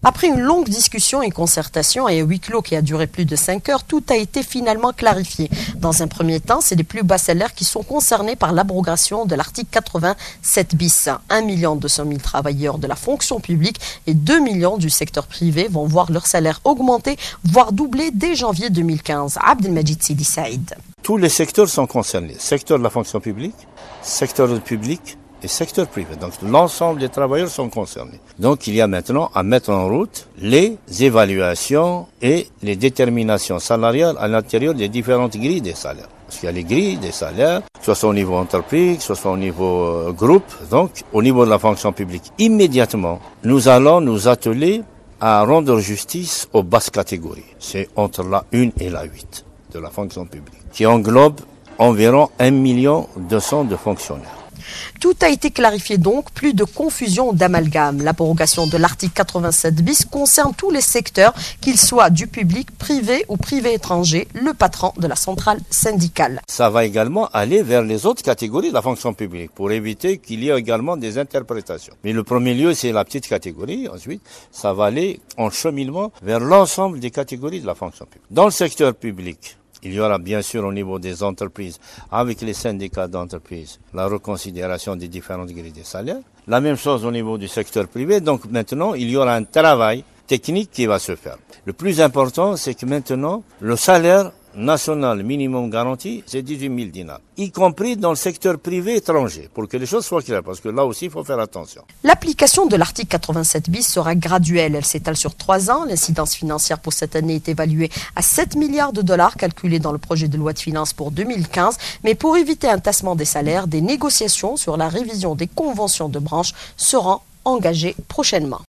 Après une longue discussion et concertation et un huis clos qui a duré plus de 5 heures, tout a été finalement clarifié. Dans un premier temps, c'est les plus bas salaires qui sont concernés par l'abrogation de l'article 87 bis. 1 200 000 travailleurs de la fonction publique et 2 millions du secteur privé vont voir leur salaire augmenter, voire doubler dès janvier 2015. Abdelmajid Sidi Saïd. Tous les secteurs sont concernés. Secteur de la fonction publique, secteur public et secteur privé. Donc l'ensemble des travailleurs sont concernés. Donc il y a maintenant à mettre en route les évaluations et les déterminations salariales à l'intérieur des différentes grilles des salaires. Parce qu'il y a les grilles des salaires, soit au niveau entreprise, soit au niveau groupe. Donc au niveau de la fonction publique, immédiatement, nous allons nous atteler à rendre justice aux basses catégories. C'est entre la 1 et la 8 de la fonction publique, qui englobe environ 1 200 000 de fonctionnaires. Tout a été clarifié donc, plus de confusion ou d'amalgame. L'abrogation de l'article 87 bis concerne tous les secteurs, qu'ils soient du public, privé ou privé étranger, le patron de la centrale syndicale. Ça va également aller vers les autres catégories de la fonction publique pour éviter qu'il y ait également des interprétations. Mais le premier lieu, c'est la petite catégorie. Ensuite, ça va aller en cheminement vers l'ensemble des catégories de la fonction publique. Dans le secteur public, il y aura bien sûr au niveau des entreprises, avec les syndicats d'entreprises, la reconsidération des différentes grilles des salaires. La même chose au niveau du secteur privé. Donc maintenant, il y aura un travail technique qui va se faire. Le plus important, c'est que maintenant, le salaire national minimum garanti, c'est 18 000 dinars, y compris dans le secteur privé étranger, pour que les choses soient claires, parce que là aussi, il faut faire attention. L'application de l'article 87 bis sera graduelle. Elle s'étale sur 3 ans. L'incidence financière pour cette année est évaluée à 7 milliards de dollars, calculés dans le projet de loi de finances pour 2015. Mais pour éviter un tassement des salaires, des négociations sur la révision des conventions de branche seront engagées prochainement.